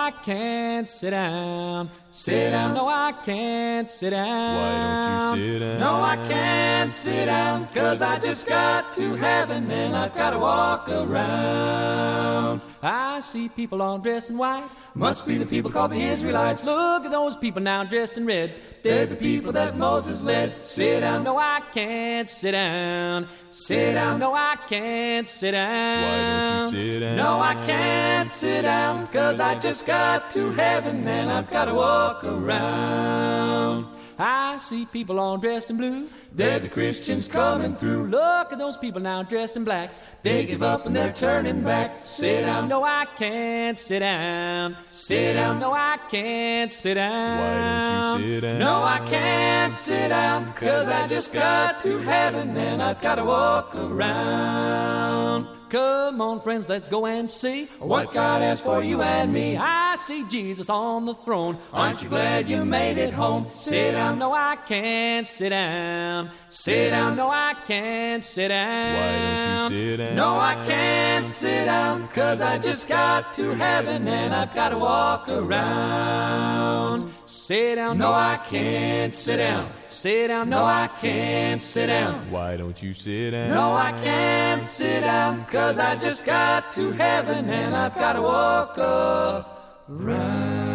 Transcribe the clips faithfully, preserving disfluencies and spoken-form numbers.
I can't sit down. Sit down. No, I can't sit down. Why don't you sit down? No, I can't sit down, 'cause I just got to heaven and I've got to walk around. I see people all dressed in white. Must be the people called the Israelites. Look at those people now dressed in red. They're the people that Moses led. Sit down. No, I can't sit down. Sit down. No, I can't sit down. Why don't you sit down? No, I can't sit down, 'cause I just got to heaven and I've got to walk around. I see people all dressed in blue. They're the Christians coming through. Look at those people now dressed in black. They give up and they're turning back. Sit down. No, I can't sit down. Sit down. No, I can't sit down. Why don't you sit down? No, I can't sit down, 'cause I just got to heaven and I've got to walk around. Come on, friends, let's go and see what God has for you and me. I see Jesus on the throne. Aren't you glad you made it home? Sit down. No, I can't sit down. Sit down. No, I can't sit down. Why don't you sit down? No, I can't sit down, 'cause I just got to heaven and I've got to walk around. Sit down. No, I can't sit down. Sit down. No, I can't sit down. Why don't you sit down? No, I can't sit down, 'cause I just got to heaven and I've got to walk around.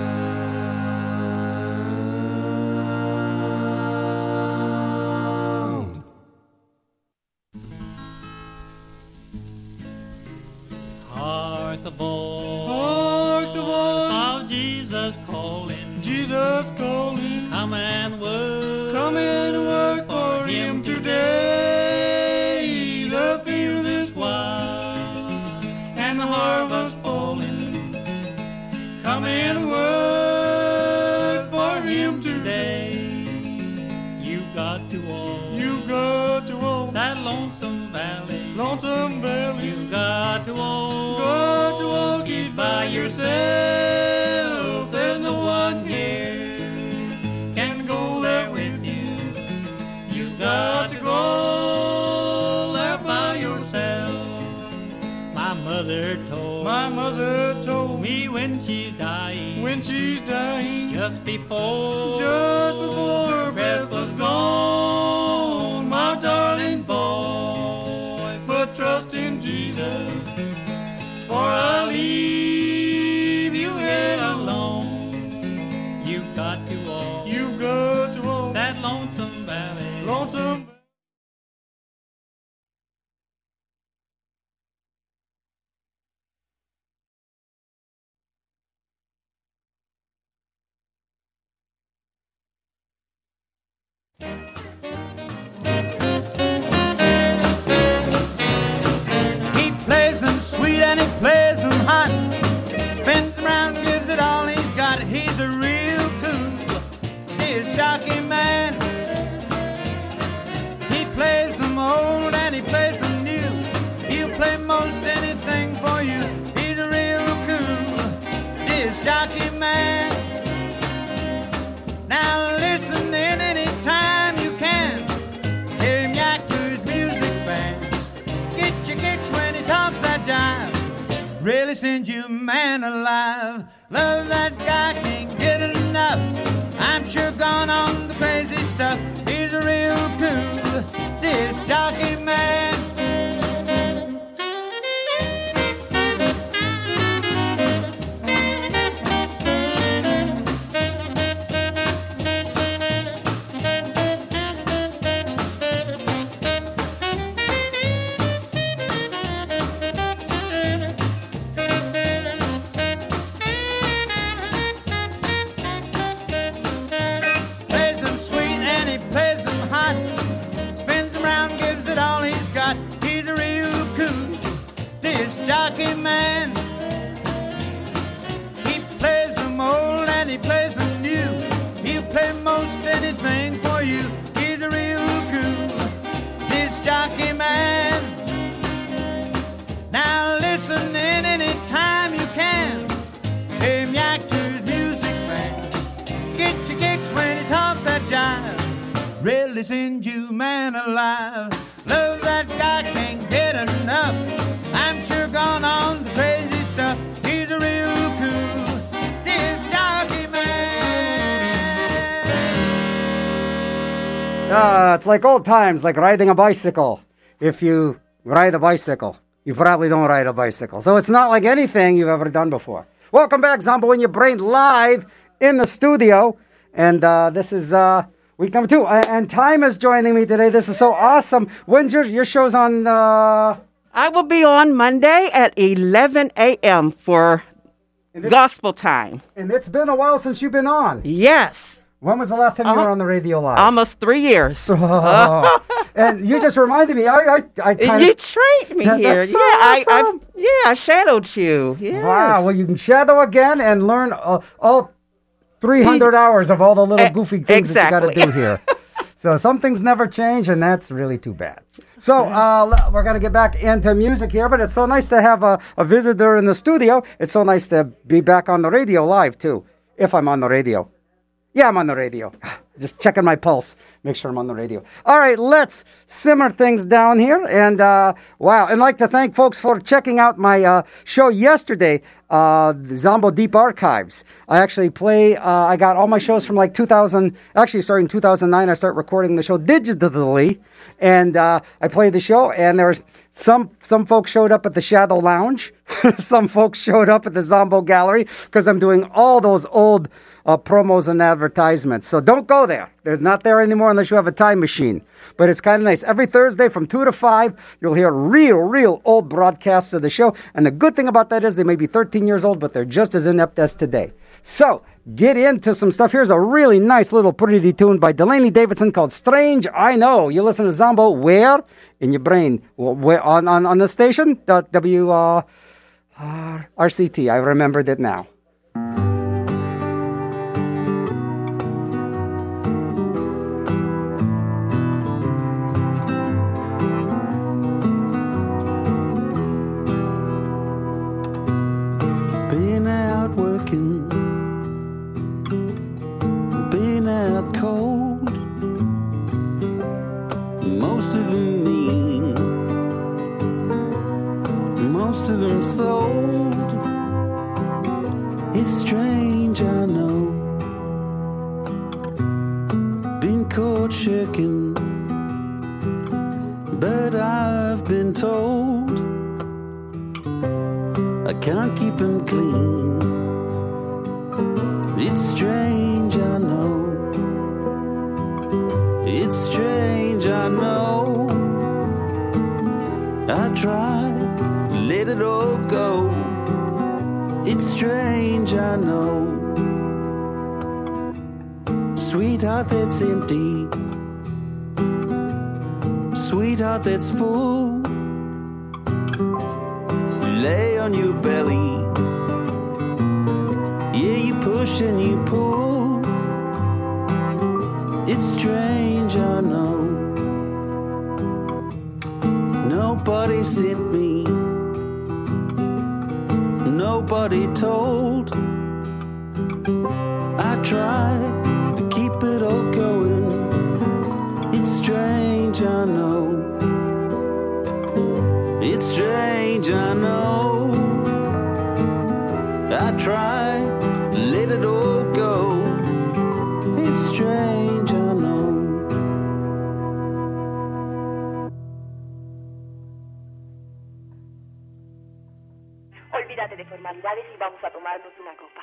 Hark the voice, hark the voice of Jesus calling, Jesus calling. Come and work, come and work for Him today. The field is wide and the harvest falling. Come and work for Him today. You got to walk, you got to walk that lonesome valley, lonesome valley. You got to walk, got to walk it by yourself. There's no one here can go there with you. You got to go there by yourself. My mother told, my mother told me when she's dying, when she's dying, just before, just before her breath was gone. My darling boy, put trust in Jesus, for I'll leave you here alone. You got to walk, you got to walk that lonesome valley, lonesome. He plays them sweet and he plays them hot. Spins around, gives it all he's got. He's a real cool, he's a stocky man. He plays them old and he plays them new. He'll play most anything for you. He's a real cool, he's a stocky man. Now listen in any time you can. Hear him yak to his music band. Get your kicks when he talks that jive. Really sends you man alive. Love that guy, can't get enough. I'm sure gone on the crazy stuff. He's a real cool disc jockey man. Plays them sweet and he plays them hot. Spins them round, gives it all he's got. He's a real cool disc jockey man. He plays them old and he plays them new. He'll play most anything for you. He's a real cool disc jockey man. Now listen in any time you can. Hear him yak to his music band. Get your kicks when he talks that jive. Really sends you man alive. Love that guy, can't get enough. I'm sure gone on the crazy stuff. He's a real cool Uh, it's like old times, like riding a bicycle. If you ride a bicycle, you probably don't ride a bicycle. So it's not like anything you've ever done before. Welcome back, Zombo in Your Brain, live in the studio. And uh, this is uh, week number two. Uh, and Time is joining me today. This is so awesome. When's your, your show's on? Uh... I will be on Monday at eleven a.m. for gospel time. And it's been a while since you've been on. Yes. When was the last time uh-huh. you were on the radio live? Almost three years. Oh. And you just reminded me. I, I, I kind you of, trained me that, here. That's so yeah, awesome. I, I, yeah, I shadowed you. Yes. Wow. Well, you can shadow again and learn uh, all three hundred hours of all the little goofy things exactly. that you got to do here. So some things never change, and that's really too bad. So uh, we're going to get back into music here, but it's so nice to have a, a visitor in the studio. It's so nice to be back on the radio live, too, if I'm on the radio. Yeah, I'm on the radio. Just checking my pulse. Make sure I'm on the radio. All right, let's simmer things down here. And, uh, wow. And I'd like to thank folks for checking out my uh, show yesterday, uh, the Zombo Deep Archives. I actually play, uh, I got all my shows from like two thousand, actually starting in two thousand nine, I started recording the show digitally. And uh, I played the show, and there was some, some folks showed up at the Shadow Lounge. Some folks showed up at the Zombo Gallery, because I'm doing all those old Uh, promos and advertisements. So don't go there. They're not there anymore unless you have a time machine. But it's kind of nice. Every Thursday from two to five, you'll hear real, real old broadcasts of the show. And the good thing about that is they may be thirteen years old, but they're just as inept as today. So get into some stuff. Here's a really nice little pretty tune by Delaney Davidson called Strange I Know. You listen to Zombo where? In your brain. Where, on, on, on the station? W R C T. I remembered it now. Been out working, been out cold, most of them mean, most of them sold. It's strange, I know, been caught shirking, but I've been told I can't keep him clean. It's strange, I know. It's strange, I know. I try to let it all go. It's strange, I know. Sweetheart that's empty, sweetheart that's full. Lay on your belly, yeah, you push and you pull. It's strange, I know. Nobody sent me, nobody told. I tried to keep it all going. It's strange, I know. It's strange, I know. I try to let it all go. It's strange, I know. Olvídate de formalidades y vamos a tomarnos una copa.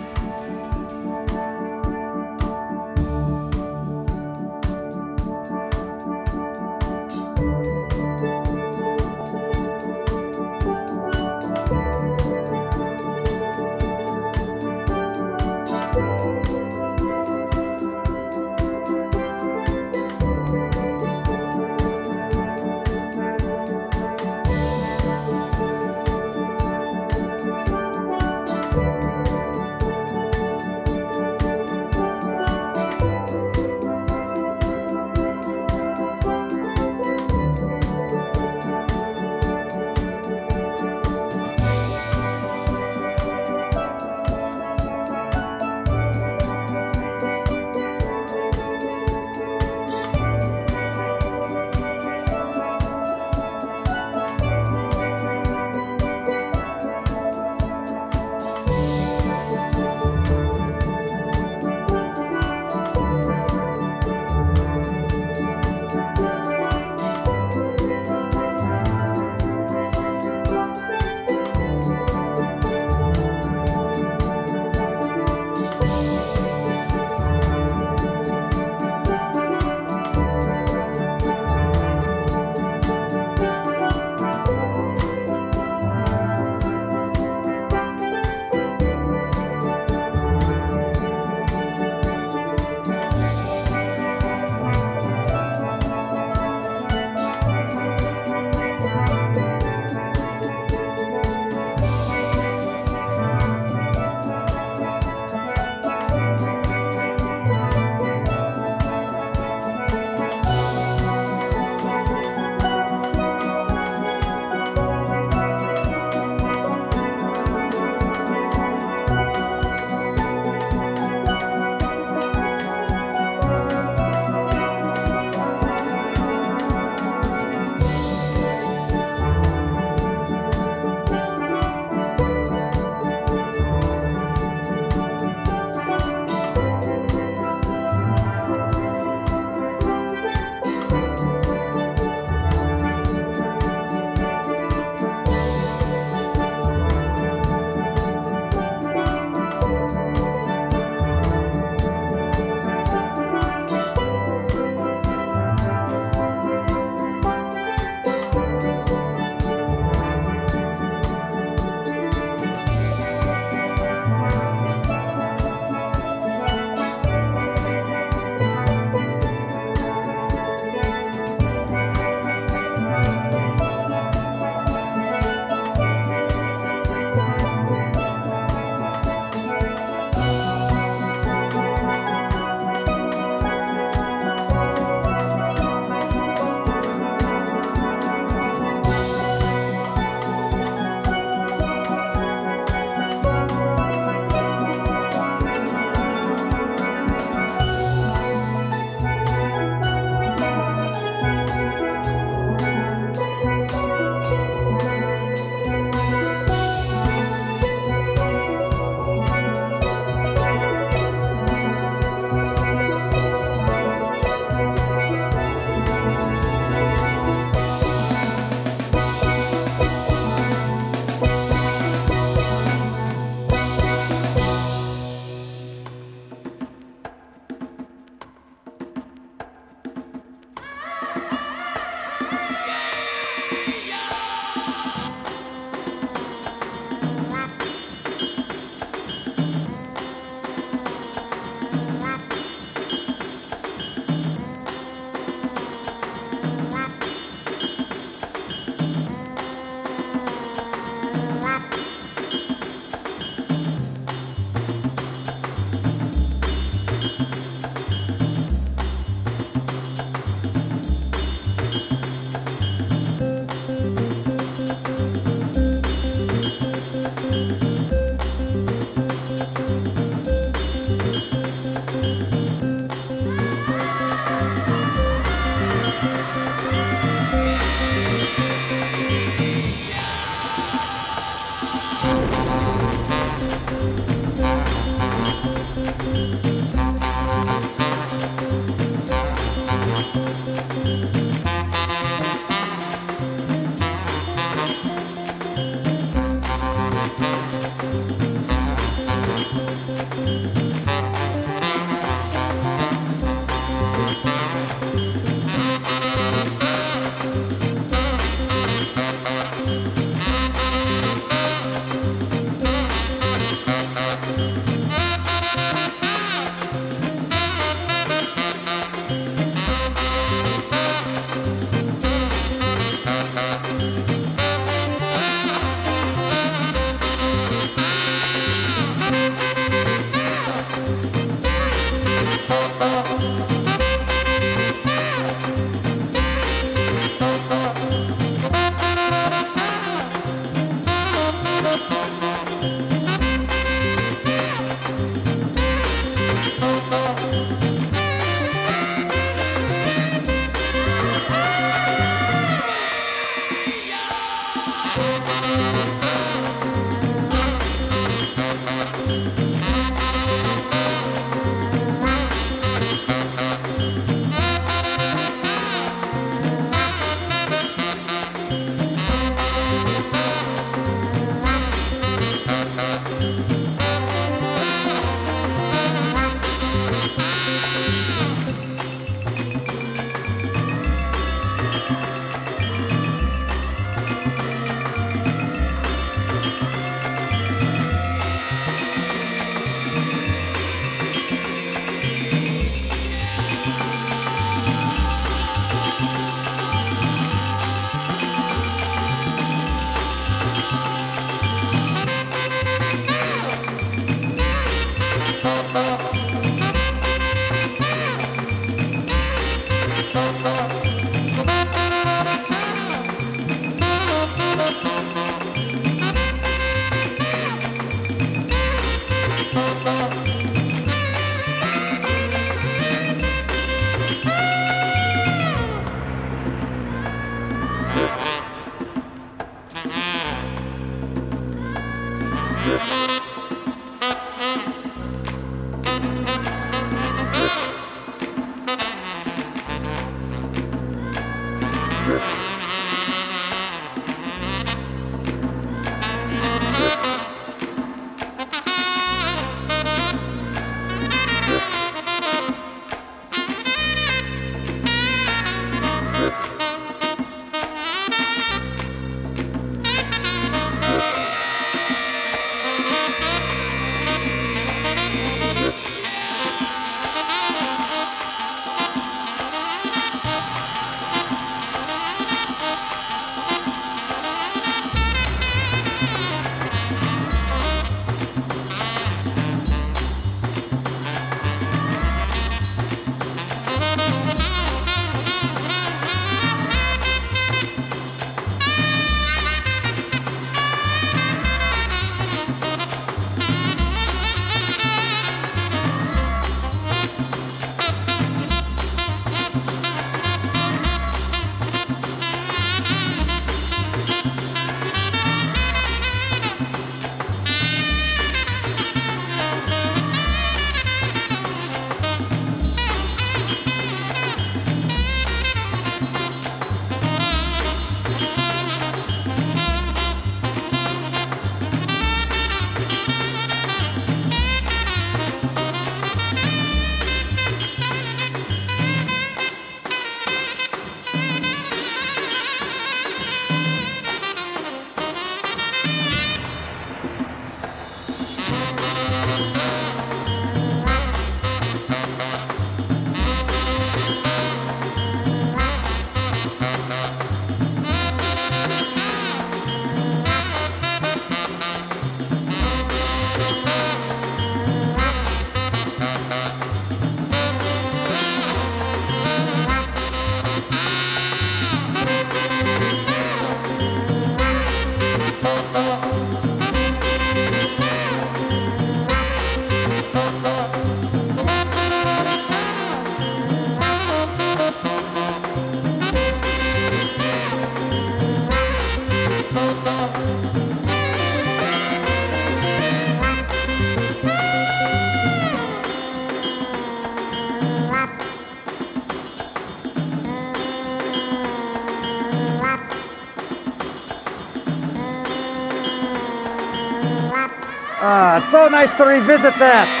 Ah, it's so nice to revisit that.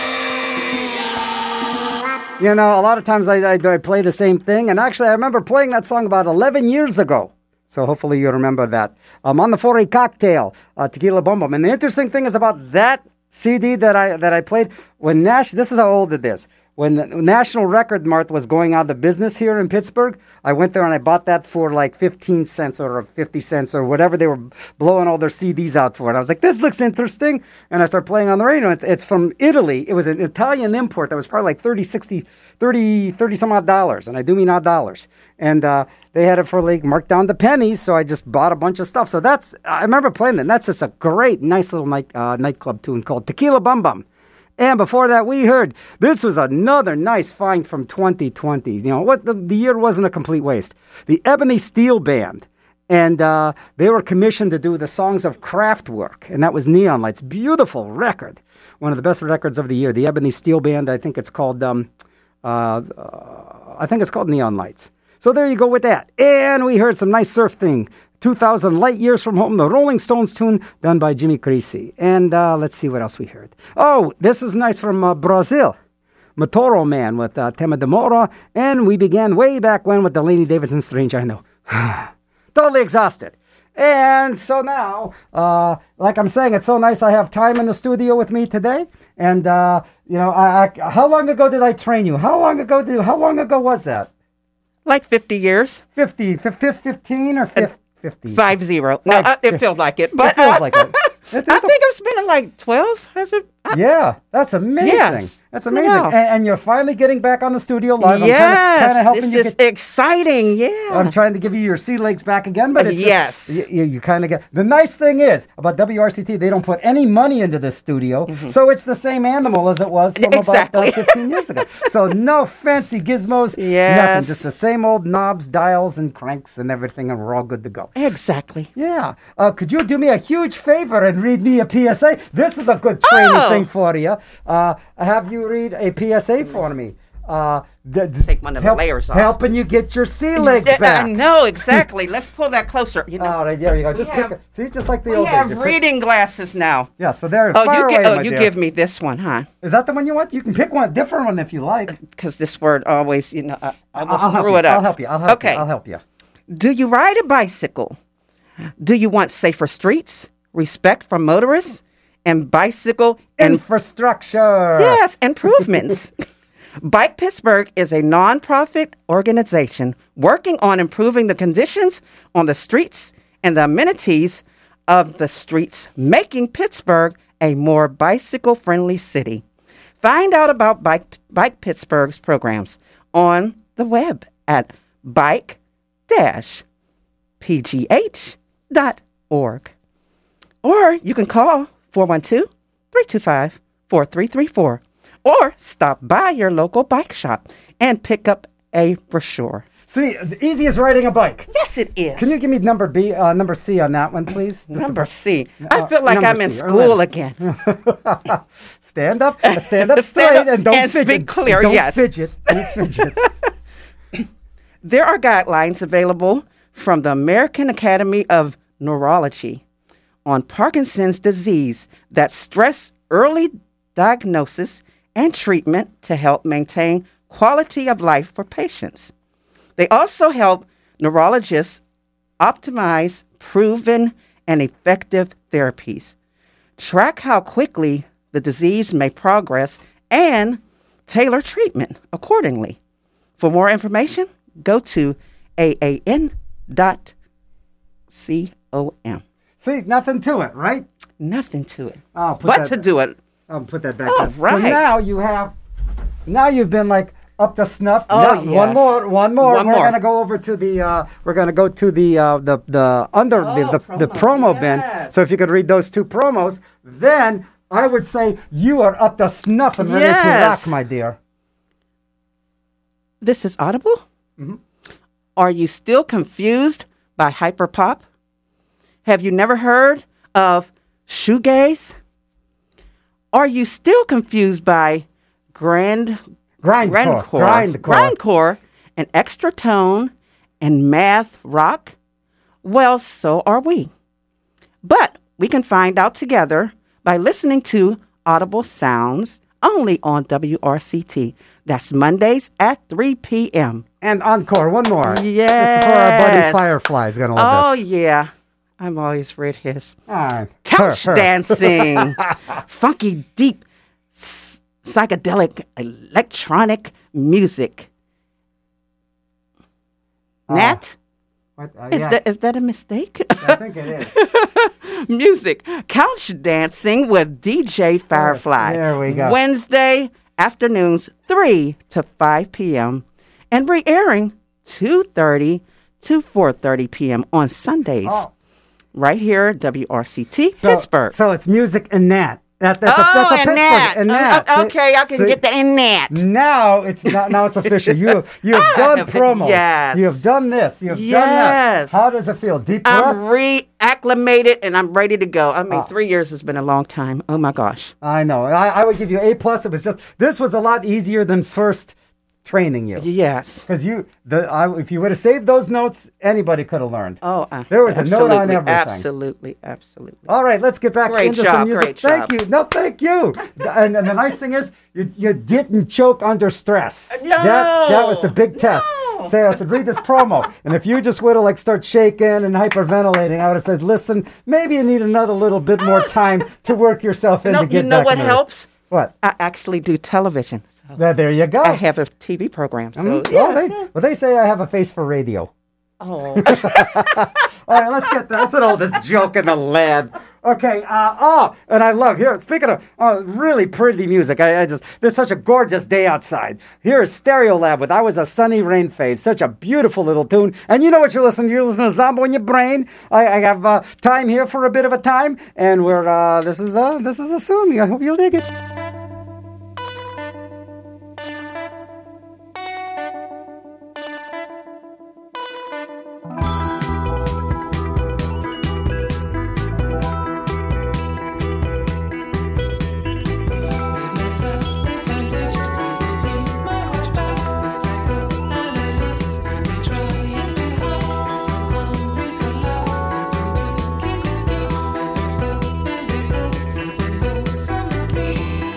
You know, a lot of times I, I, I play the same thing, and actually I remember playing that song about eleven years ago. So hopefully you remember that. Um, on the four A Cocktail, uh, Tequila Bum Bum. And the interesting thing is about that C D that I that I played, when Nash, this is how old it is. When the National Record Mart was going out of business here in Pittsburgh, I went there and I bought that for like fifteen cents or fifty cents or whatever they were blowing all their C Ds out for. And I was like, this looks interesting. And I started playing on the radio. It's, it's from Italy. It was an Italian import that was probably like thirty, sixty, thirty, thirty some odd dollars. And I do mean odd dollars. And uh, they had it for like marked down to pennies. So I just bought a bunch of stuff. So that's, I remember playing that. And that's just a great, nice little night uh, nightclub tune called Tequila Bum Bum. And before that, we heard, this was another nice find from twenty twenty. You know, what the, the year wasn't a complete waste. The Ebony Steel Band. And uh, they were commissioned to do the songs of Kraftwerk. And that was Neon Lights. Beautiful record. One of the best records of the year. The Ebony Steel Band, I think it's called, um, uh, uh, I think it's called Neon Lights. So there you go with that. And we heard some nice surf thing. two thousand Light Years from Home, the Rolling Stones tune done by Jimmy Creasy. And uh, let's see what else we heard. Oh, this is nice from uh, Brazil. Matoro Man with uh, Tema de Mora. And we began way back when with the Laney Davidson Strange I Know. Totally exhausted. And so now, uh, like I'm saying, it's so nice I have time in the studio with me today. And, uh, you know, I, I, how long ago did I train you? How long ago did, how long ago was that? Like fifty years. fifty, fifteen or fifty? Five zero. No, Five, uh, it feels like it. But it feels like it. It, I think it's been like twelve. Has it? I, yeah, that's amazing. Yes. That's amazing. Wow. And, and you're finally getting back on the studio live. Yes. I'm kind of helping this you is get... exciting. Yeah. I'm trying to give you your sea legs back again, but it's yes. Just, you, you kind of get... The nice thing is, about W R C T, they don't put any money into this studio, mm-hmm. so it's the same animal as it was from exactly. about uh, fifteen years ago. So no fancy gizmos, yes. nothing. Just the same old knobs, dials, and cranks and everything, and we're all good to go. Exactly. Yeah. Uh, could you do me a huge favor and read me a P S A? This is a good training oh. thing for you. Uh, have you read a P S A for me? Uh, th- th- Take one of help, the layers off. Helping you get your sea legs yeah, back. I know, exactly. Let's pull that closer. You know. Oh, right, there you go. Just we pick have, it. See, just like the we old have days. You reading pick, glasses now. yeah, so there. Oh, fire you, away, get, oh, my you dear. give me this one, huh? Is that the one you want? You can pick one, different one if you like. Because this word always, you know, I, I will I'll help screw you. it up. I'll help you. I'll help okay. you. I'll help you. Do you ride a bicycle? Do you want safer streets, respect for motorists, and bicycle and infrastructure? Yes, improvements. Bike Pittsburgh is a nonprofit organization working on improving the conditions on the streets and the amenities of the streets, making Pittsburgh a more bicycle-friendly city. Find out about Bike, Bike Pittsburgh's programs on the web at bike dash p g h dot org. Or you can call four one two, three two five, four three three four. Or stop by your local bike shop and pick up a brochure. See, the easiest riding a bike. Yes, it is. Can you give me number B, uh, number C on that one, please? Just number the, C. Uh, I feel like I'm in school again. Stand up, stand up straight, Stand up and don't and fidget. speak clear, don't yes. Fidget. Don't fidget. There are guidelines available from the American Academy of Neurology on Parkinson's disease that stress early diagnosis and treatment to help maintain quality of life for patients. They also help neurologists optimize proven and effective therapies, track how quickly the disease may progress, and tailor treatment accordingly. For more information, go to a a n dot com. See, nothing to it, right? Nothing to it. Oh, put but that, to do it. I'll put that back Oh, down. right. So now you have, now you've been like up to snuff. Oh, Now, yes. One more, one more. One we're more. gonna go over to the, uh, we're gonna go to the, uh, the, the under, Oh, the, the, promo. the promo bin. Yes. So if you could read those two promos, then I would say you are up to snuff and ready to Yes. rock, my dear. This is Audible? Mm-hmm. Are you still confused by hyperpop? Have you never heard of shoegaze? Are you still confused by grand Grindcore. grindcore, Grindcore. grindcore, and extra tone and math rock? Well, so are we. But we can find out together by listening to Audible Sounds only on W R C T. That's Mondays at three p.m. And encore, one more. Yes. This is for our buddy Firefly. He's going to love Oh, this. yeah. I'm always read his. Ah, Couch her, her. dancing. Funky, deep, s- psychedelic, electronic music. Oh. Nat? What? Uh, Is, yeah, that, is that a mistake? I think it is. Music. Couch dancing with D J Firefly. there we go. Wednesday afternoons, three to five p.m. And re-airing two thirty to four thirty p.m. on Sundays. Oh. Right here, W R C T, So, Pittsburgh. So it's music and Nat. That, that's oh, a, that's a and Pittsburgh. Nat. And Uh, Nat. uh, See- okay, I can see- get that in Nat. Now it's not, now it's official. You you have done promos. Yes. You have done this. You have done Yes. that. How does it feel? Deep breath. I'm reacclimated and I'm ready to go. I mean, Ah. three years has been a long time. Oh my gosh. I know. I, I would give you A plus. It was just this was a lot easier than first training you. Yes. Because you, the, I, if you would have saved those notes, anybody could have learned. Oh, uh, There was a note on absolutely, everything. Absolutely, absolutely. All right, let's get back Great into job, some music. great Thank job. you. No, thank you. and, and the nice thing is, you, you didn't choke under stress. No. That, that was the big test. No. Say, I said, read this promo. And if you just would have like start shaking and hyperventilating, I would have said, listen, maybe you need another little bit more time to work yourself in No, to get you know back what in there. helps? What? I actually do television. So Well, there you go. I have a T V program. So, Mm, yes, well, they, yeah. well, they say I have a face for radio. Oh. All right, let's get that's an oldest joke in the land. Okay, uh, oh, and I love here. Speaking of uh, really pretty music, I, I just there's such a gorgeous day outside. Here is Stereo Lab with "I Was a Sunny Rain Phase." Such a beautiful little tune. And you know what you're listening to? You're listening to Zombo in your brain. I, I have uh, time here for a bit of a time, and we're uh, this is uh, this is a soon. I hope you'll dig it. Keep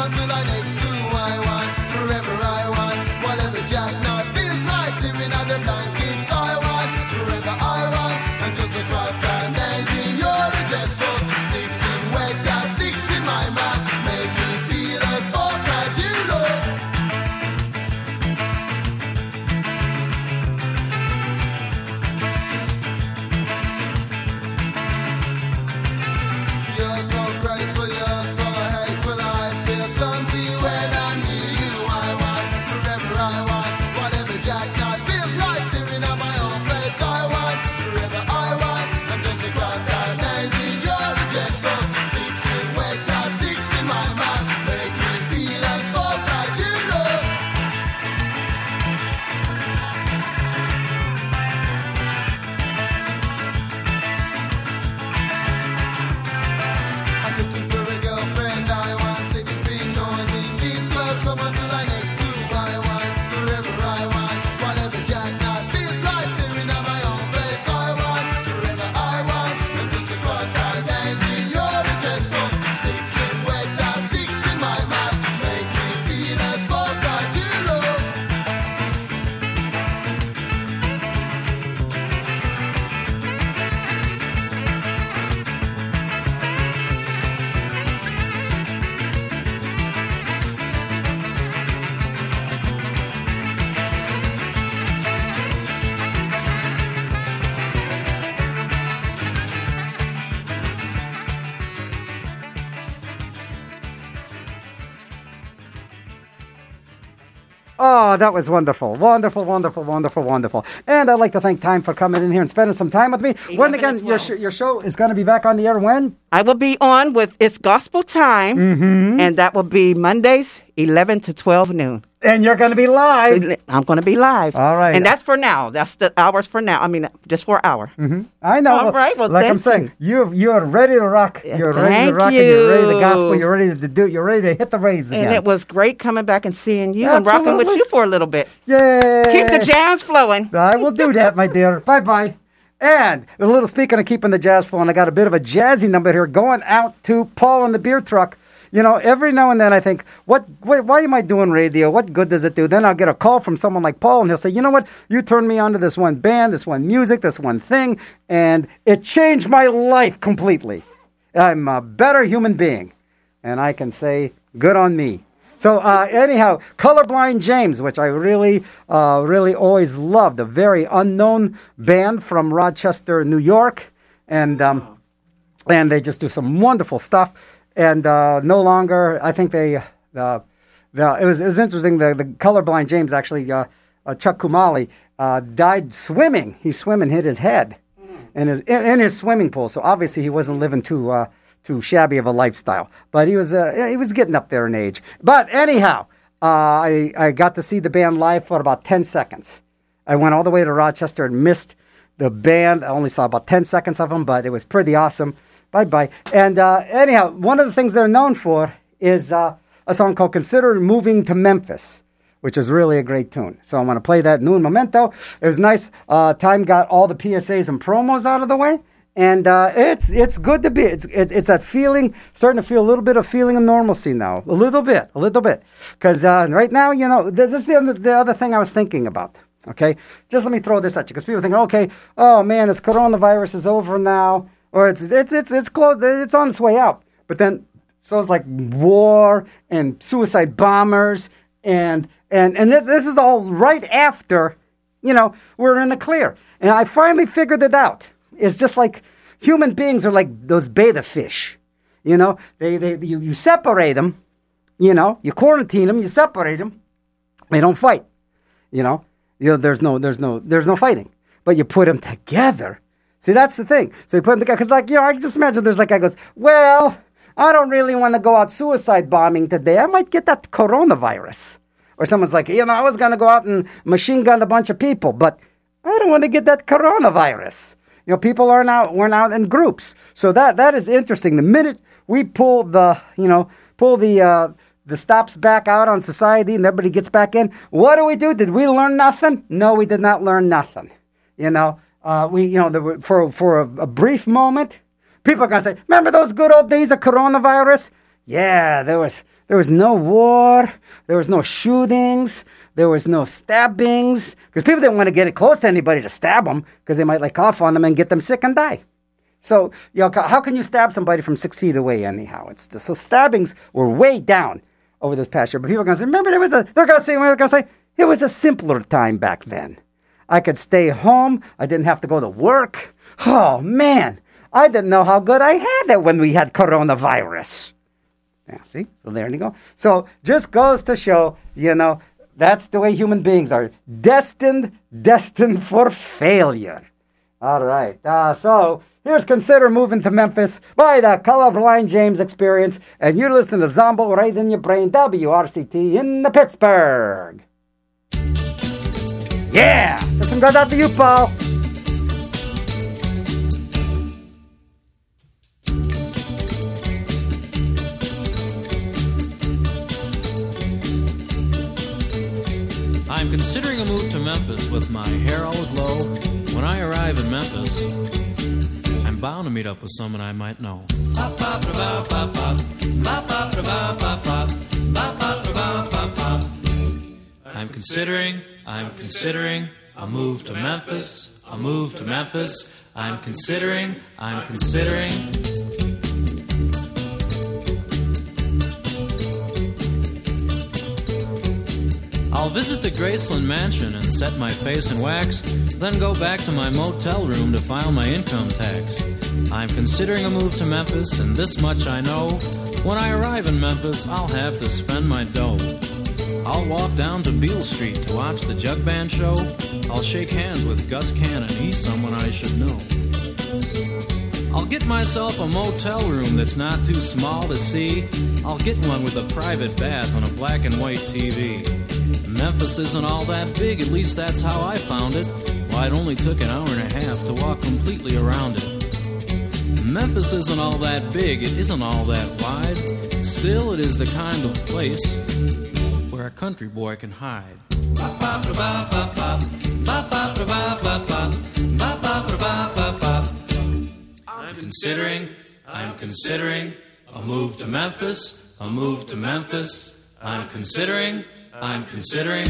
till I next to I want. Forever I want. Whatever jackknife feels right. Tearing out the blankets I want. Forever I want. And just across that nails in your address book. Sticks in wet and sticks in my mouth. Make me feel as false as you look. You're so graceful, you're so hateful. I feel clumsy when I'm near you. I want, forever I want. Whatever jackknife feels right. Staring at my own face. I want, forever I want. I'm just across that names in your address book. Sticks in wet and sticks in my mouth. Make me feel as false as you look. I'm looking for a girlfriend. I want everything noisy. This world, someone till I next to I want. Forever I want. Whatever jackknife feels like. Staring at my own face. I want. Forever I want. And just across that names in your address book. Sticks in wet and sticks in my mouth. Make me feel as false as you look. Oh, that was wonderful. Wonderful, wonderful, wonderful, wonderful. And I'd like to thank Time for coming in here and spending some time with me. When eleven again, to your, twelve. sh- your show is going to be back on the air when? I will be on with It's Gospel Time, Mm-hmm. and that will be Mondays, eleven to twelve noon. And you're going to be live. I'm going to be live. All right. And that's for now. That's the hours for now. I mean, just for an hour. I know. All right, well, like I'm thank saying, you. you're ready to rock. Yeah, You're ready to thank rock, and you're ready to you. gospel. You're ready to do. You're ready to hit the waves again. And it was great coming back and seeing you and rocking with Absolutely. you for a little bit. Yay! Keep the jams flowing. I will do that, my dear. Bye bye. And a little speaking of keeping the jazz flowing, I got a bit of a jazzy number here going out to Paul in the beer truck. You know, every now and then I think, what, why, why am I doing radio? What good does it do? Then I'll get a call from someone like Paul, and he'll say, you know what? You turned me on to this one band, this one music, this one thing, and it changed my life completely. I'm a better human being. And I can say, good on me. So uh, anyhow, Colorblind James, which I really, uh, really always loved, a very unknown band from Rochester, New York, and um, and they just do some wonderful stuff. And uh, no longer, I think they, uh, the, it was it was interesting. The the Colorblind James actually, uh, uh, Chuck Kumali, uh, died swimming. He swam and hit his head in his in, in his swimming pool. So obviously he wasn't living too. Uh, Too shabby of a lifestyle, but he was uh, he was getting up there in age. But anyhow, uh, I I got to see the band live for about ten seconds. I went all the way to Rochester and missed the band. I only saw about ten seconds of them, but it was pretty awesome. Bye bye. And uh, anyhow, one of the things they're known for is uh, a song called "Consider Moving to Memphis," which is really a great tune. So I'm going to play that nun momento. It was nice. Uh, Time got all the P S As and promos out of the way. And uh, it's it's good to be. It's it, it's that feeling, starting to feel a little bit of feeling of normalcy now, a little bit, a little bit. Because uh, right now, you know, th- this is the other, the other thing I was thinking about. Okay, just let me throw this at you, because people think, okay, oh man, this coronavirus is over now, or it's it's it's it's close, it's on its way out. But then, so it's like war and suicide bombers, and and and this this is all right after, you know, we're in the clear. And I finally figured it out. It's just like human beings are like those beta fish, you know. They they you, you separate them, you know. You quarantine them, you separate them. They don't fight, you know. You know, there's no there's no there's no fighting. But you put them together. See, that's the thing. So you put them together because, like, you know, I can just imagine there's like a guy goes, well, I don't really want to go out suicide bombing today. I might get that coronavirus. Or someone's like, you know, I was going to go out and machine gun a bunch of people, but I don't want to get that coronavirus. You know, people are now, we're now in groups. So that that is interesting. The minute we pull the, you know, pull the uh, the stops back out on society and everybody gets back in, what do we do? Did we learn nothing? No, we did not learn nothing. You know, uh, we, you know, the, for for a, a brief moment, people are going to say, remember those good old days of coronavirus? Yeah, there was There was no war. There was no shootings. There was no stabbings. Because people didn't want to get it close to anybody to stab them because they might like cough on them and get them sick and die. So, you know, how can you stab somebody from six feet away anyhow? It's just, so stabbings were way down over this past year. But people are going to say, remember, there was a, they're going to say, they're going to say, it was a simpler time back then. I could stay home. I didn't have to go to work. Oh, man. I didn't know how good I had it when we had coronavirus. Yeah, see? So there you go. So just goes to show, you know, that's the way human beings are. Destined, destined for failure. All right. Uh, so here's Consider Moving to Memphis by the Colorblind James Experience. And you're listening to Zombo right in your brain, W R C T in the Pittsburgh. Yeah! This one goes out to you, Paul. I'm considering a move to Memphis with my hair all aglow. When I arrive in Memphis, I'm bound to meet up with someone I might know. I'm considering, I'm considering a move to Memphis, a move to Memphis. I'm considering, I'm considering. I'll visit the Graceland Mansion and set my face in wax, then go back to my motel room to file my income tax. I'm considering a move to Memphis, and this much I know. When I arrive in Memphis, I'll have to spend my dough. I'll walk down to Beale Street to watch the Jug Band show. I'll shake hands with Gus Cannon, he's someone I should know. I'll get myself a motel room that's not too small to see. I'll get one with a private bath on a black and white T V. Memphis isn't all that big, at least that's how I found it. Why, it only took an hour and a half to walk completely around it. Memphis isn't all that big, it isn't all that wide. Still, it is the kind of place where a country boy can hide. I'm considering, I'm considering a move to Memphis, a move to Memphis. I'm considering, I'm considering.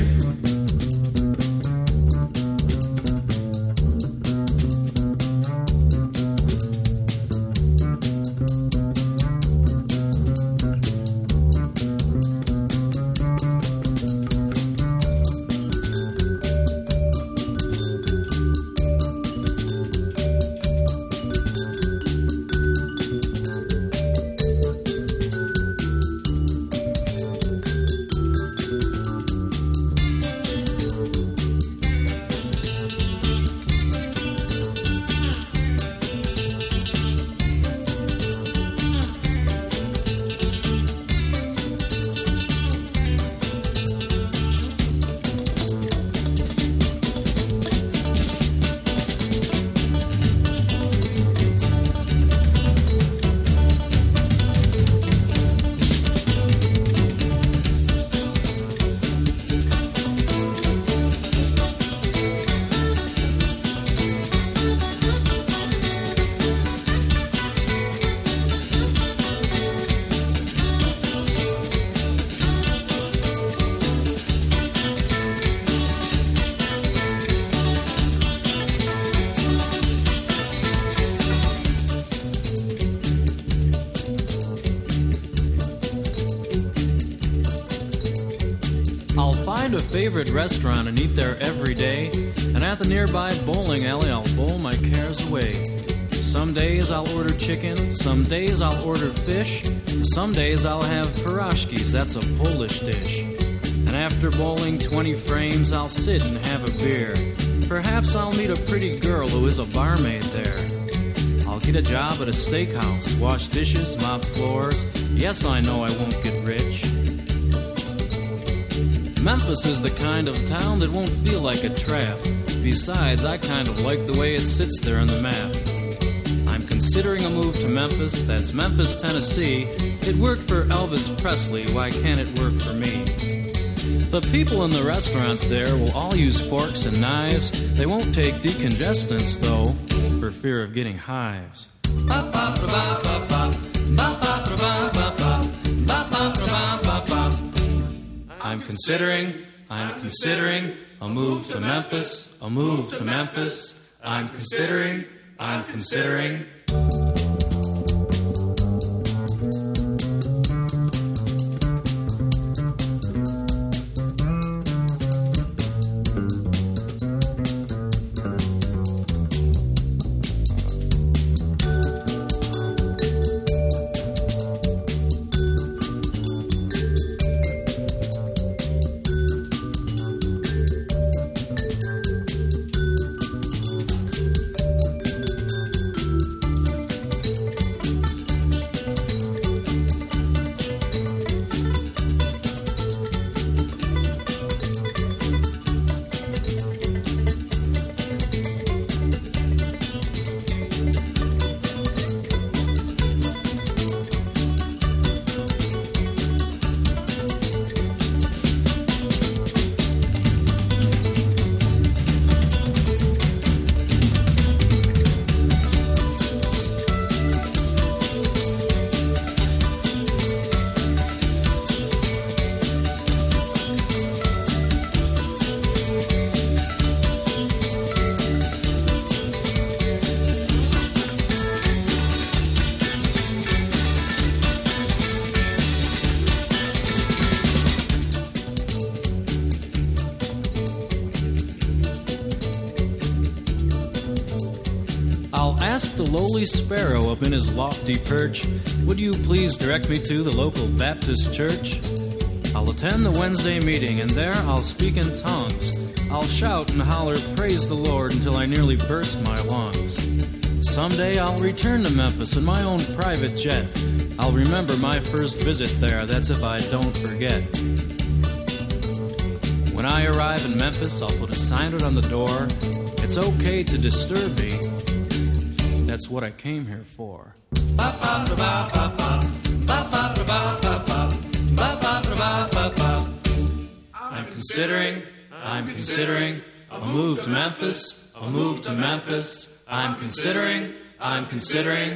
Favorite restaurant and eat there every day, and at the nearby bowling alley I'll bowl my cares away. Some days I'll order chicken, some days I'll order fish, some days I'll have pierogies, that's a Polish dish. And after bowling twenty frames I'll sit and have a beer. Perhaps I'll meet a pretty girl who is a barmaid there. I'll get a job at a steakhouse, wash dishes, mop floors. Yes, I know I won't get rich. Memphis is the kind of town that won't feel like a trap. Besides, I kind of like the way it sits there on the map. I'm considering a move to Memphis, that's Memphis, Tennessee. It worked for Elvis Presley, why can't it work for me? The people in the restaurants there will all use forks and knives. They won't take decongestants, though, for fear of getting hives. Ba ba ba ba ba ba ba ba ba ba ba ba ba ba. I'm considering, I'm considering a move to Memphis, a move to Memphis. I'm considering, I'm considering. Ask the lowly sparrow up in his lofty perch, would you please direct me to the local Baptist church? I'll attend the Wednesday meeting, and there I'll speak in tongues. I'll shout and holler, praise the Lord, until I nearly burst my lungs. Someday I'll return to Memphis in my own private jet. I'll remember my first visit there, that's if I don't forget. When I arrive in Memphis, I'll put a sign out on the door. It's okay to disturb me. That's what I came here for. I'm considering, I'm considering a move to Memphis, a move to Memphis. I'm considering, I'm considering.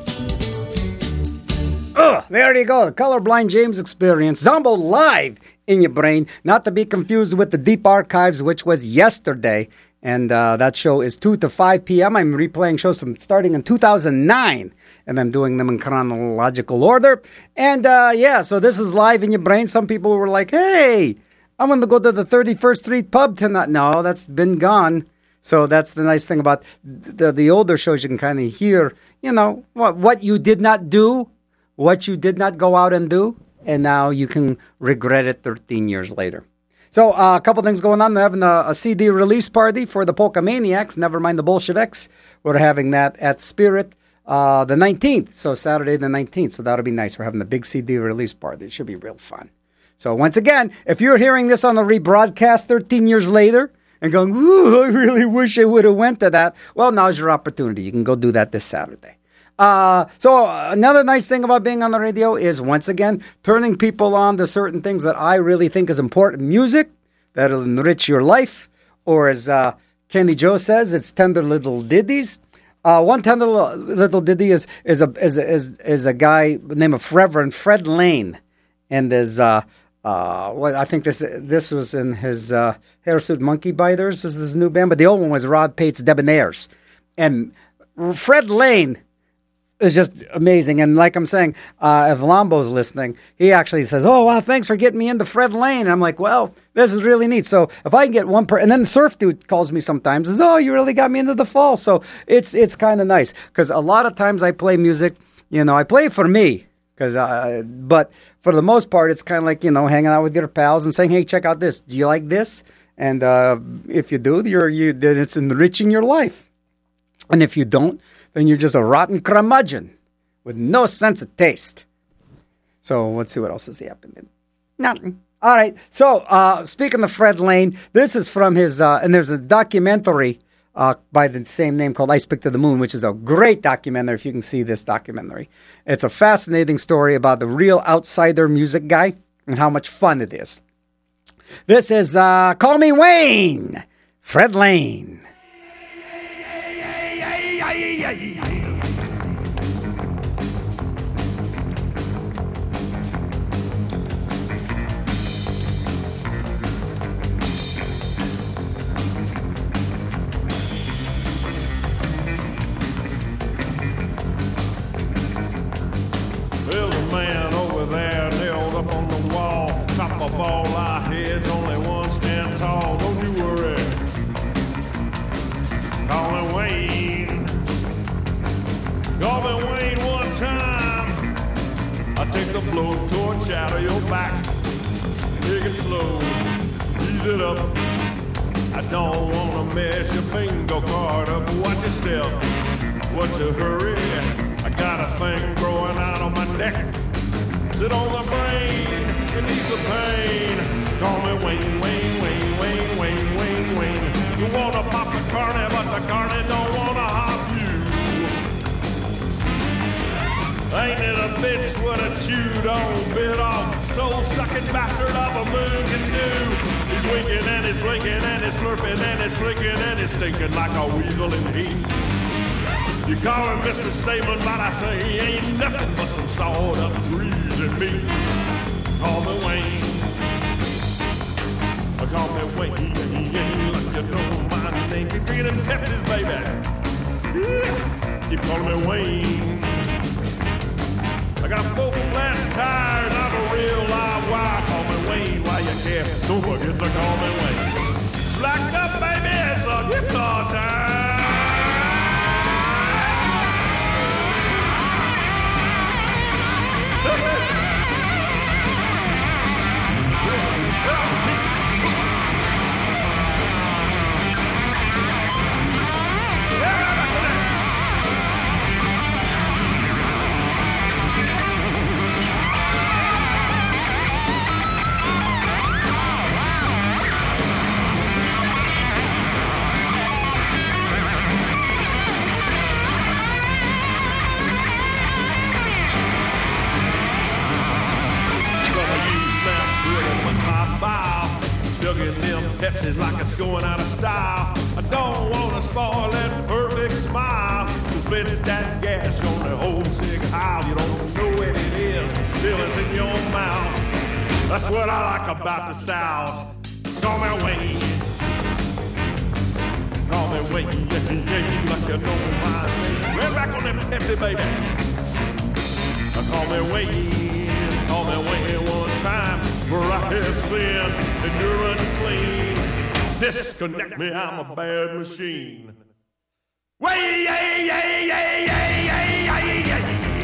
Oh, there you go. The Colorblind James Experience. Zombo live in your brain. Not to be confused with the Deep Archives, which was yesterday. And uh, that show is two to five p.m. I'm replaying shows from starting in two thousand nine. And I'm doing them in chronological order. And uh, yeah, so this is live in your brain. Some people were like, hey, I'm going to go to the thirty-first Street Pub tonight. No, that's been gone. So that's the nice thing about the, the older shows. You can kind of hear, you know, what, what you did not do, what you did not go out and do. And now you can regret it thirteen years later. So uh, a couple things going on. They're having a, a C D release party for the Polka Maniacs. Never mind the Bolsheviks. We're having that at Spirit uh, the nineteenth. So Saturday the nineteenth. So that'll be nice. We're having a big C D release party. It should be real fun. So once again, if you're hearing this on the rebroadcast thirteen years later and going, ooh, I really wish I would have went to that. Well, now's your opportunity. You can go do that this Saturday. Uh, so another nice thing about being on the radio is, once again, turning people on to certain things that I really think is important. Music that'll enrich your life, or as uh, Kenny Joe says, it's tender little ditties. Uh, one tender little ditty is is a is a, is, is a guy named of Reverend Fred Lane, and there's uh uh what I think this this was in his uh, Hirsute Monkey Biters is his new band, but the old one was Rod Pate's Debonaires, and Fred Lane is just amazing. And like I'm saying, uh, if Lombo's listening, he actually says, oh, wow, thanks for getting me into Fred Lane. And I'm like, well, this is really neat. So if I can get one per, and then Surf Dude calls me sometimes, says, oh, you really got me into the fall. So it's it's kind of nice, because a lot of times I play music, you know, I play it for me, because uh, but for the most part, it's kind of like, you know, hanging out with your pals and saying, hey, check out this. Do you like this? And uh, if you do, you're you then it's enriching your life. And if you don't, then you're just a rotten curmudgeon with no sense of taste. So let's see what else has happened. Nothing. All right. So uh, speaking of Fred Lane, this is from his, uh, and there's a documentary uh, by the same name called Ice Pick to the Moon, which is a great documentary if you can see this documentary. It's a fascinating story about the real outsider music guy and how much fun it is. This is uh, Call Me Wayne, Fred Lane. don't wanna mess your bingo card up. Watch your step, what's your hurry? I got a thing growing out on my neck. Sit on the brain, it needs the pain. Call me Wayne, Wayne, Wayne, Wayne, Wayne, Wayne, Wayne. You wanna pop the carny, but the carny don't wanna hop you. Ain't it a bitch with a chewed on bit off soul-sucking bastard of a moon can do? He's winking and he's blinking and he's slurping and he's slinking and he's stinking like a weasel in heat. You call him Mister Stamen, but I say he ain't nothing but some sawed-up greasy meat. Call me Wayne. Call me Wayne, like you know my name. Keep drinking them Pepsis, baby. Keep calling me Wayne. I got four flat tires, I'm a real live wire. Call me Wayne while you care. Don't forget to call me Wayne. Black up, baby, it's a guitar time. Them Pepsi's like it's going out of style. I don't want to spoil that perfect smile. So spit that gas on the old cig howl. You don't know what it is till it's in your mouth. That's what I like about the South. Call me Wayne. Call me Wayne. Yeah, yeah, like you know my name. We're back on that Pepsi, baby. Call me Wayne. Call me Wayne one time. For I have sinned and you're unclean. Disconnect me, I'm a bad machine. Way, yay, yay, yay, yay, yay, yay, yay.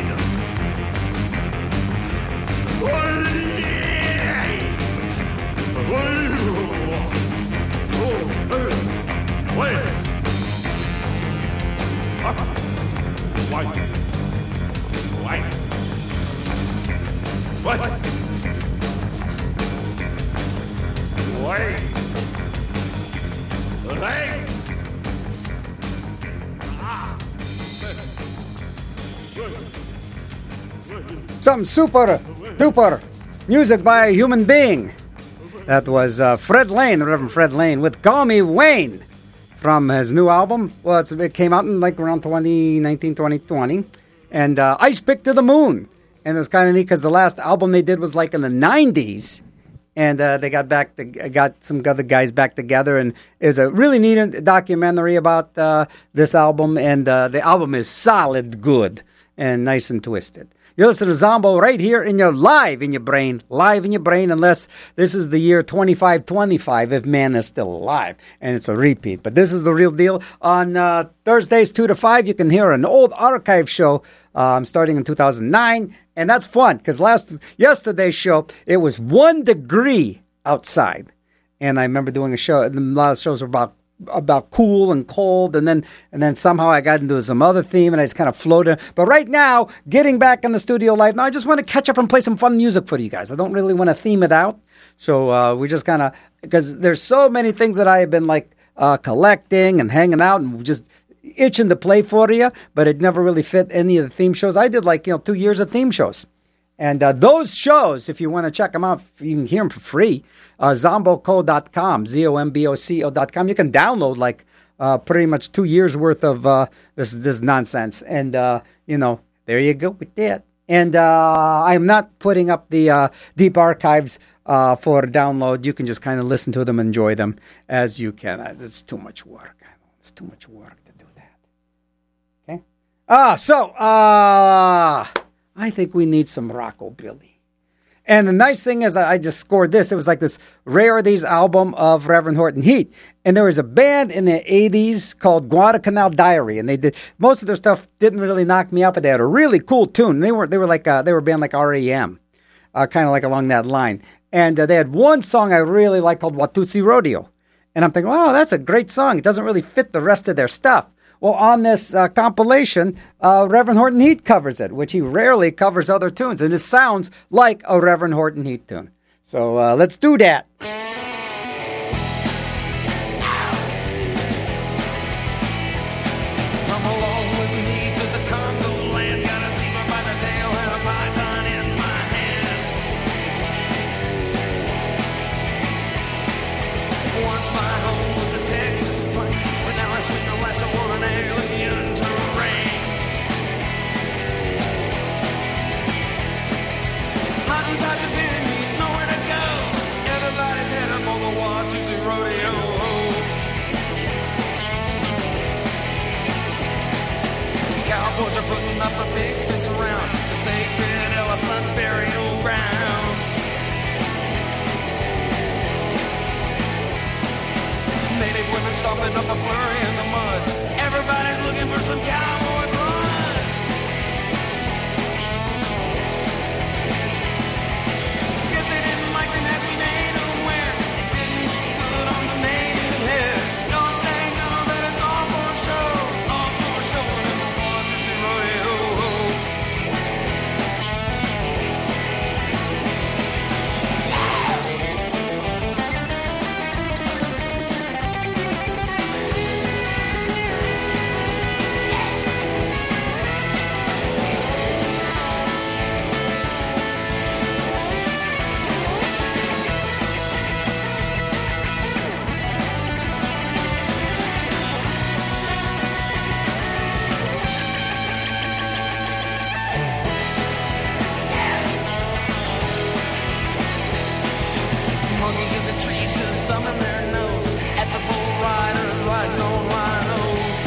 Way, yay. Way, oh, hey, way. Ah, white, white, white. Wait. Hey. Ah. Some super duper music by a human being. That was uh, Fred Lane, the Reverend Fred Lane, with Call Me Wayne from his new album. Well, it's, it came out in like around twenty nineteen, twenty twenty. And uh, Ice Pick to the Moon. And it was kind of neat because the last album they did was like in the nineties. And uh, they got back, to, got some other guys back together, and it was a really neat documentary about uh, this album. And uh, the album is solid, good, and nice and twisted. You listen to Zombo right here in your live in your brain, live in your brain, unless this is the year twenty-five twenty-five, if man is still alive, and it's a repeat. But this is the real deal. On uh, Thursdays, two to five, you can hear an old archive show um, starting in two thousand nine, and that's fun, because last yesterday's show, it was one degree outside, and I remember doing a show, and a lot of shows were about about cool and cold, and then and then somehow I got into some other theme, and I just kind of floated. But right now, getting back in the studio live, now I just want to catch up and play some fun music for you guys. I don't really want to theme it out, so uh, we just kind of, because there's so many things that I have been like uh, collecting and hanging out and just itching to play for you, but it never really fit any of the theme shows. I did like, you know, two years of theme shows. And uh, those shows, if you want to check them out, you can hear them for free. Uh, zomboco dot com, Z O M B O C O dot com. You can download like uh, pretty much two years worth of uh, this this nonsense. And, uh, you know, there you go with that. And uh, I'm not putting up the uh, deep archives uh, for download. You can just kind of listen to them, enjoy them as you can. Uh, it's too much work. It's too much work to do that. Okay? Ah, so, uh... I think we need some rockabilly. And the nice thing is I just scored this. It was like this rarities album of Reverend Horton Heat. And there was a band in the eighties called Guadalcanal Diary. And they did, most of their stuff didn't really knock me out, but they had a really cool tune. They were, they were like, uh, they were a band like R E M, uh, kind of like along that line. And uh, they had one song I really liked called Watusi Rodeo. And I'm thinking, wow, that's a great song. It doesn't really fit the rest of their stuff. Well, on this uh, compilation, uh, Reverend Horton Heat covers it, which he rarely covers other tunes. And it sounds like a Reverend Horton Heat tune. So uh, let's do that. Come along with me to the Congo land. Got a zebra by the tail and a python in my hand. Once my home was a Texas plain, but now I swing the lights up on an alien terrain. Hottentots and Vietnamese, nowhere to go. Everybody's head up on the Watusi Rodeo. Cowboys are putting up a big fence around the sacred elephant burial ground. Native women stomping up a flurry in the mud. Everybody's looking for some cowboy blood. Guess they didn't like the hats we native wear. Didn't look good on the native hair. Don't they know that it's all for show? All for show in the Watusi Rodeo. Monkeys in the trees just thumbing their nose at the bull riders riding on rhinos.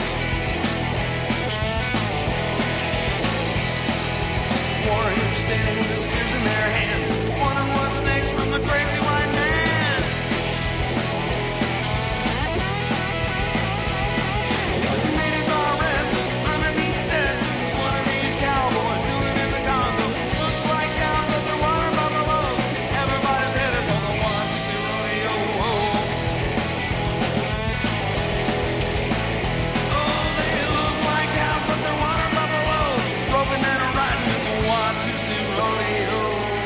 Warriors standing with the spears in their hands, wondering what's next from the crazy white man. Natives are restless underneath Stetsons. One of these cowboys doing in the Congo. Looks like cows, but they're water buffalo. Everybody's headed for the Watusi Rodeo. Oh, they look like cows, but they're water buffalo. Roping and riding in the Watusi Rodeo.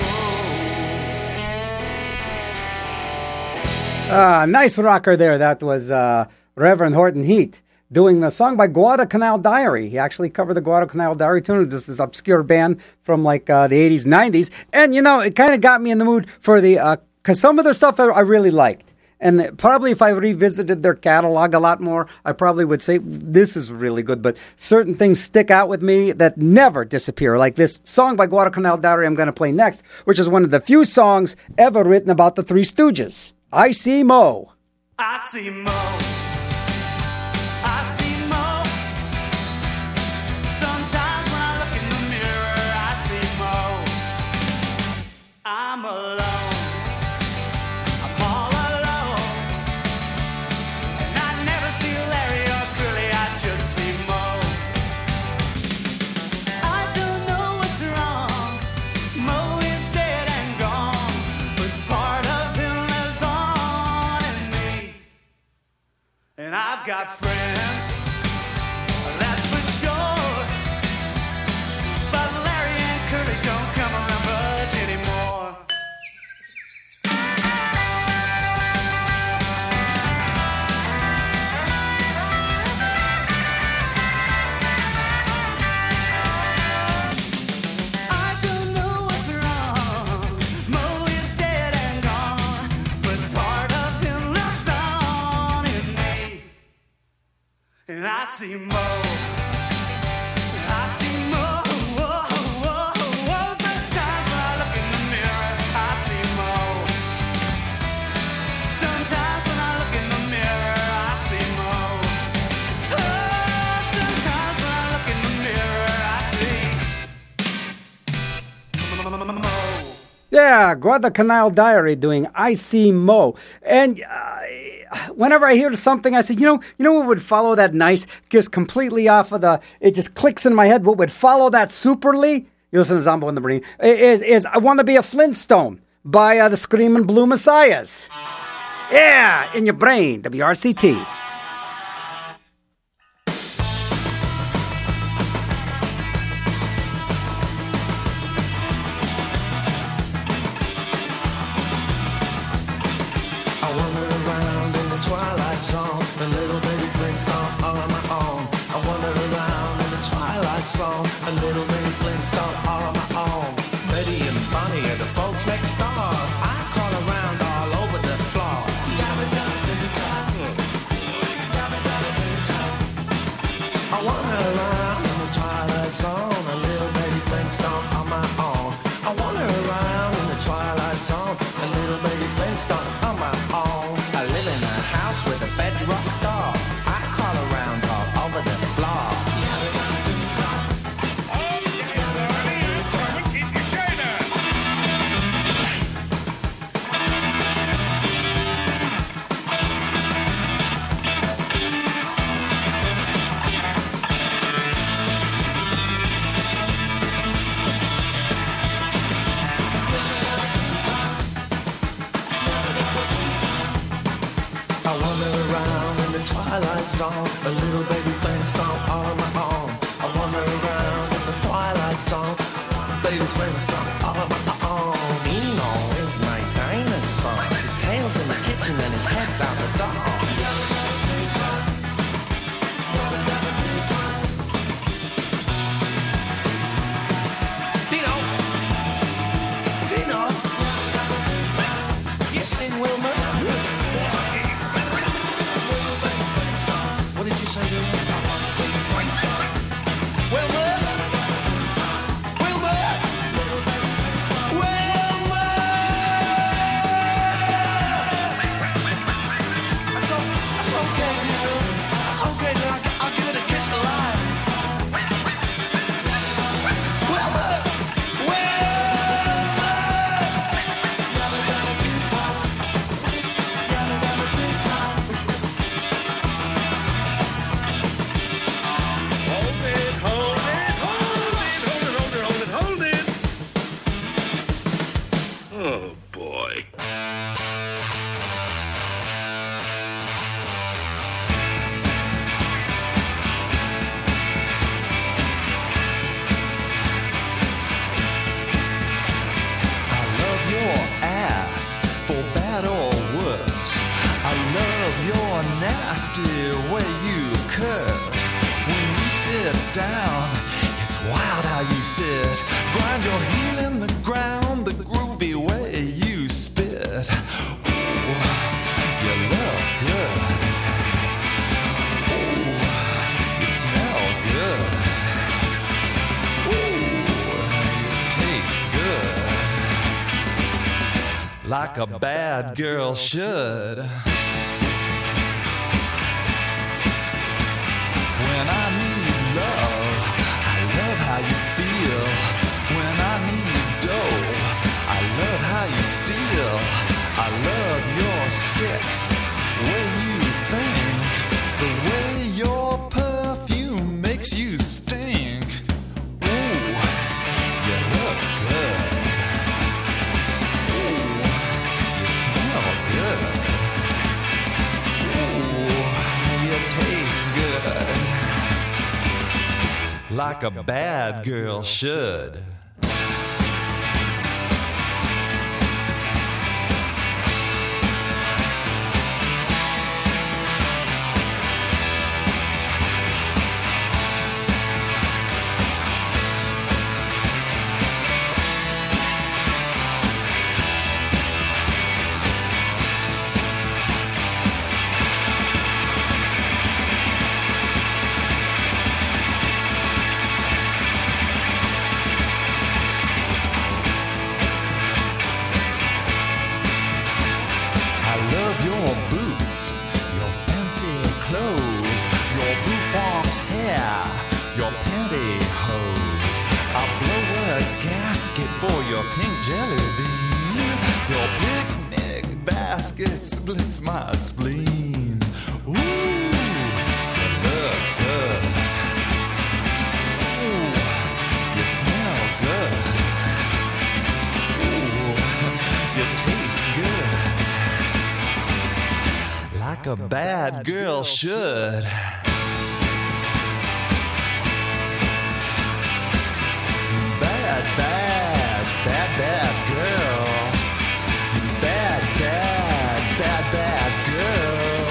Ah, nice rocker there. That was uh, Reverend Horton Heat doing the song by Guadalcanal Diary. He actually covered the Guadalcanal Diary tune. This this obscure band from like uh, the eighties, nineties. And, you know, it kind of got me in the mood for the, because some of their stuff I, I really liked. And probably if I revisited their catalog a lot more, I probably would say, this is really good. But certain things stick out with me that never disappear. Like this song by Guadalcanal Diary I'm going to play next, which is one of the few songs ever written about the Three Stooges. I See Mo. I see Mo. I see Mo. Sometimes when I look in the mirror, I see Mo. I'm alone. I'm all alone. And I never see Larry or Curly, I just see Mo. I don't know what's wrong. Mo is dead and gone, but part of him lives on in me. And I've got friends, that's for sure. But Larry and Curly don't come around much anymore. I don't know what's wrong. Mo is dead and gone, but part of him lives on in me. And I see Mo. I see Mo. Whoa, whoa, whoa. Sometimes when I look in the mirror, I see Mo. Sometimes when I look in the mirror, I see Mo. Oh, sometimes when I look in the mirror, I see Mo. Yeah, Guadalcanal Diary doing I See Mo. And uh, whenever I hear something, I say, you know, you know what would follow that nice, just completely off of the, it just clicks in my head, what would follow that superly? You listen to Zombo in the Marine, is, is I Want to Be a Flintstone by uh, the Screaming Blue Messiahs. Yeah, in your brain, W R C T. A little baby Flintstone all on my own. I wander around in the twilight zone. A little baby Flintstone all on my own. Betty and Bonnie are the folks next door. I crawl around all over the floor. I wander around in the twilight zone. A little baby Flintstone on my own. I wander around in the twilight zone. A little baby Flintstone on my own. I live in a house with a bedrock door. I crawl around all over the floor. I wander around in the twilight zone. A little baby Flintstone all on my own. I wander around in the twilight zone. Baby Flintstone all on my own. Eno is my dinosaur. His tail's in the kitchen and his head's out the door. Dino! Dino! You sing Wilma? What did you say to me? Wilma? Wilma? Wilma? That's, all, that's okay, dude. That's okay, dude. I'll, I'll give it a kiss alive. Wilma? Oh, boy. I love your ass, for bad or worse. I love your nasty way you curse. When you sit down, it's wild how you sit. Grind your heel in the ground, the groovy way you spit. Ooh, you look good. Ooh, you smell good. Ooh, you taste good. Like a bad girl should. When I need love, I love how you feel. When I need dough, I love how you steal. I love your sick way you think. The way your perfume makes you stink. Ooh, you look good. Ooh, you smell good. Ooh, you taste good. Like a bad girl should. For your pink jelly bean, your picnic basket splits my spleen. Ooh, you look good. Ooh, you smell good. Ooh, you taste good. a bad girl should. Bad, bad, bad, bad girl. Bad, bad, bad, bad girl.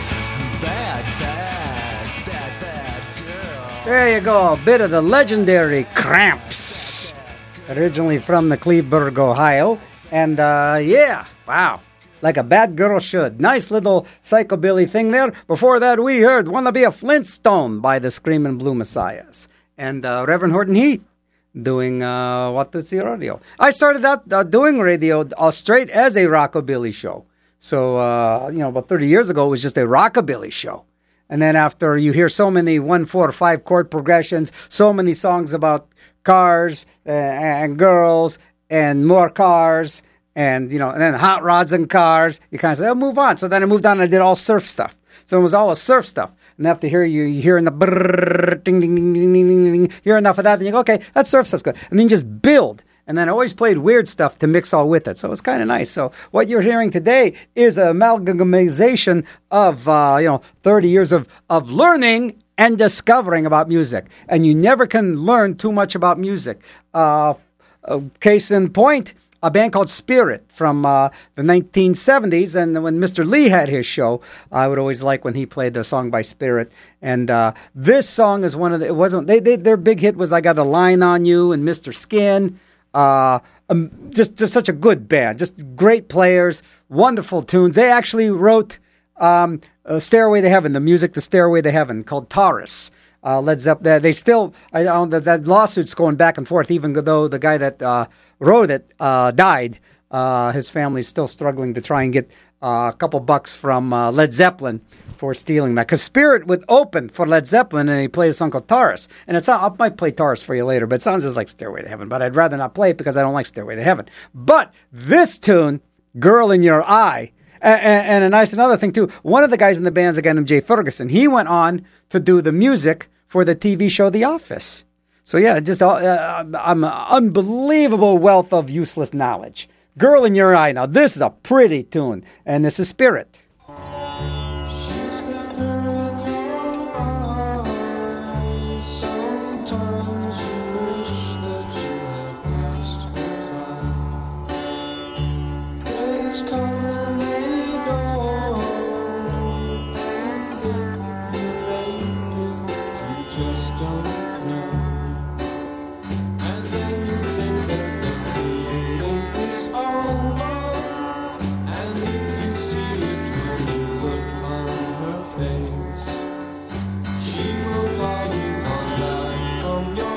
Bad, bad, bad, bad girl. There you go, a bit of the legendary Cramps, originally from the Cleveburg, Ohio. And uh, yeah, wow, like a bad girl should. Nice little psychobilly thing there. Before that, we heard Wanna Be a Flintstone by the Screamin' Blue Messiahs. And uh, Reverend Horton Heat doing uh, What Does the Radio. I started out uh, doing radio uh, straight as a rockabilly show. So, uh, you know, about thirty years ago, it was just a rockabilly show. And then after you hear so many one, four, five chord progressions, so many songs about cars uh, and girls and more cars and, you know, and then hot rods and cars, you kind of say, oh, move on. So then I moved on and I did all surf stuff. So it was all a surf stuff. And after here, you, you hearing the brrrr, ding, ding, ding, ding, ding, ding, ding, hear enough of that, and you go, okay, that surf stuff's good. And then you just build. And then I always played weird stuff to mix all with it. So it's kind of nice. So what you're hearing today is an amalgamation of, uh, you know, thirty years of, of learning and discovering about music. And you never can learn too much about music. Uh, uh, case in point, a band called Spirit from uh, the nineteen seventies. And when Mister Lee had his show, I would always like when he played the song by Spirit. And uh, this song is one of the, it wasn't, they, they, their big hit was I Got a Line on You and Mister Skin. Uh, um, just, just such a good band, just great players, wonderful tunes. They actually wrote um, uh, Stairway to Heaven, the music to Stairway to Heaven, called Taurus. Uh, Led Zeppelin, they still, I don't, that, that lawsuit's going back and forth, even though the guy that uh, wrote it uh, died. Uh, his family's still struggling to try and get uh, a couple bucks from uh, Led Zeppelin for stealing that. Because Spirit would open for Led Zeppelin, and he played a song called Taurus. And it's not, I might play Taurus for you later, but it sounds just like Stairway to Heaven. But I'd rather not play it because I don't like Stairway to Heaven. But this tune, Girl in Your Eye, and, and a nice another thing too, one of the guys in the band's a guy named Jay Ferguson. He went on to do the music for the T V show The Office. So yeah, just uh, I'm an unbelievable wealth of useless knowledge. Girl in Your Eye. Now this is a pretty tune, and this is Spirit.